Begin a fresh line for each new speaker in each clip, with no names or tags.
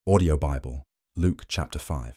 Audio Bible, Luke chapter 5.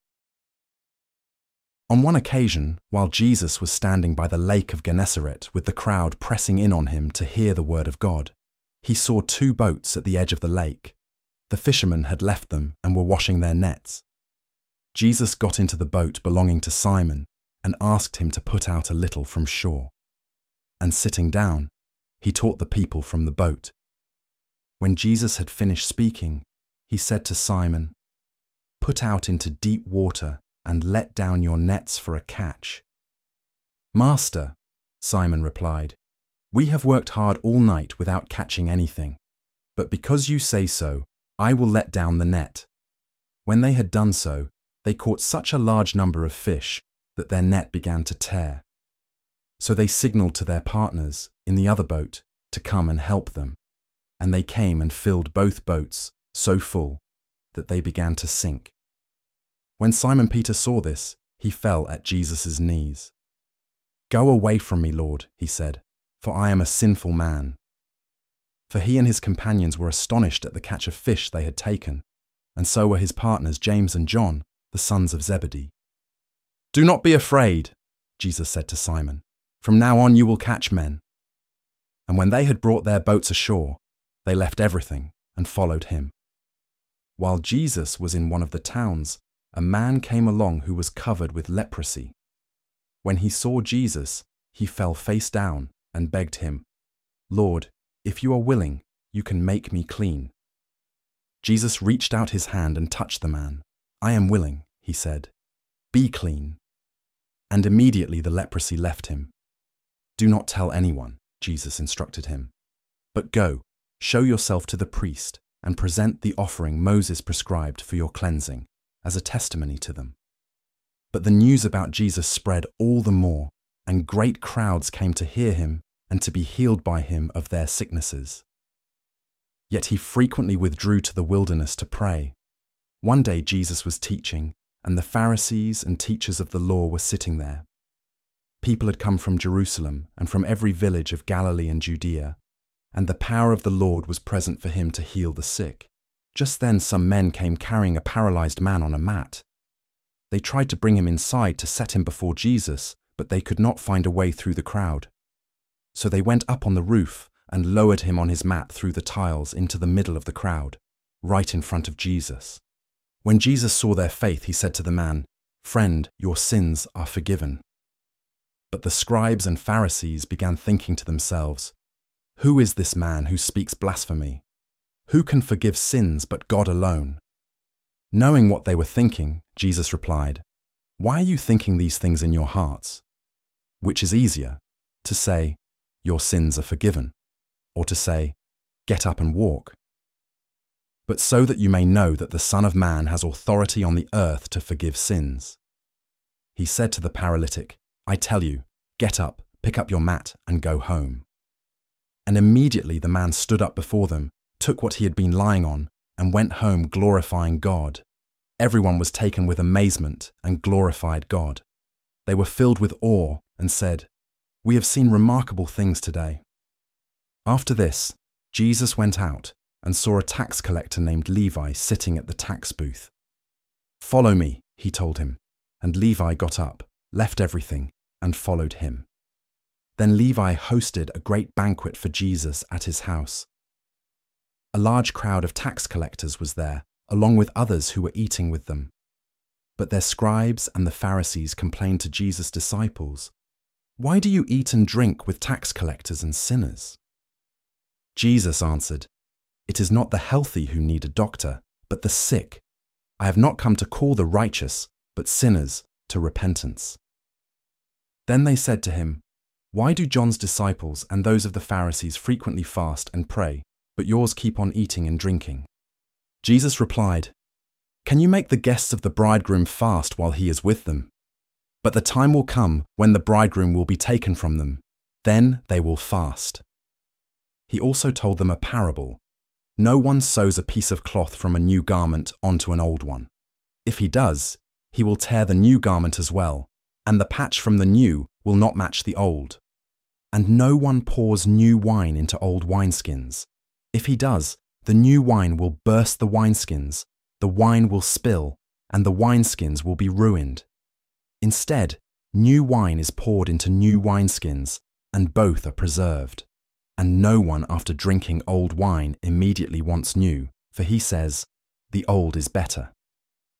On one occasion, while Jesus was standing by the lake of Gennesaret with the crowd pressing in on him to hear the word of God, he saw two boats at the edge of the lake. The fishermen had left them and were washing their nets. Jesus got into the boat belonging to Simon and asked him to put out a little from shore. And sitting down, he taught the people from the boat. When Jesus had finished speaking, he said to Simon, "Put out into deep water and let down your nets for a catch." "Master," Simon replied, "we have worked hard all night without catching anything. But because you say so, I will let down the net." When they had done so, they caught such a large number of fish that their net began to tear. So they signaled to their partners in the other boat to come and help them, and they came and filled both boats so full that they began to sink. When Simon Peter saw this, he fell at Jesus' knees. "Go away from me, Lord," he said, "for I am a sinful man." For he and his companions were astonished at the catch of fish they had taken, and so were his partners James and John, the sons of Zebedee. "Do not be afraid," Jesus said to Simon. "From now on you will catch men." And when they had brought their boats ashore, they left everything and followed him. While Jesus was in one of the towns, a man came along who was covered with leprosy. When he saw Jesus, he fell face down and begged him, "Lord, if you are willing, you can make me clean." Jesus reached out his hand and touched the man. "I am willing," he said. "Be clean." And immediately the leprosy left him. "Do not tell anyone," Jesus instructed him, "but go, show yourself to the priest, and present the offering Moses prescribed for your cleansing, as a testimony to them." But the news about Jesus spread all the more, and great crowds came to hear him and to be healed by him of their sicknesses. Yet he frequently withdrew to the wilderness to pray. One day Jesus was teaching, and the Pharisees and teachers of the law were sitting there. People had come from Jerusalem and from every village of Galilee and Judea, and the power of the Lord was present for him to heal the sick. Just then some men came carrying a paralyzed man on a mat. They tried to bring him inside to set him before Jesus, but they could not find a way through the crowd. So they went up on the roof and lowered him on his mat through the tiles into the middle of the crowd, right in front of Jesus. When Jesus saw their faith, he said to the man, "Friend, your sins are forgiven." But the scribes and Pharisees began thinking to themselves, "Who is this man who speaks blasphemy? Who can forgive sins but God alone?" Knowing what they were thinking, Jesus replied, "Why are you thinking these things in your hearts? Which is easier, to say, 'Your sins are forgiven,' or to say, 'Get up and walk'? But so that you may know that the Son of Man has authority on the earth to forgive sins." He said to the paralytic, "I tell you, get up, pick up your mat, and go home." And immediately the man stood up before them, took what he had been lying on, and went home glorifying God. Everyone was taken with amazement and glorified God. They were filled with awe and said, "We have seen remarkable things today." After this, Jesus went out and saw a tax collector named Levi sitting at the tax booth. "Follow me," he told him, and Levi got up, left everything, and followed him. Then Levi hosted a great banquet for Jesus at his house. A large crowd of tax collectors was there, along with others who were eating with them. But their scribes and the Pharisees complained to Jesus' disciples, "Why do you eat and drink with tax collectors and sinners?" Jesus answered, "It is not the healthy who need a doctor, but the sick. I have not come to call the righteous, but sinners to repentance." Then they said to him, "Why do John's disciples and those of the Pharisees frequently fast and pray, but yours keep on eating and drinking?" Jesus replied, "Can you make the guests of the bridegroom fast while he is with them? But the time will come when the bridegroom will be taken from them. Then they will fast." He also told them a parable. "No one sews a piece of cloth from a new garment onto an old one. If he does, he will tear the new garment as well, and the patch from the new will not match the old. And no one pours new wine into old wineskins. If he does, the new wine will burst the wineskins, the wine will spill, and the wineskins will be ruined. Instead, new wine is poured into new wineskins, and both are preserved. And no one after drinking old wine immediately wants new, for he says, 'The old is better.'"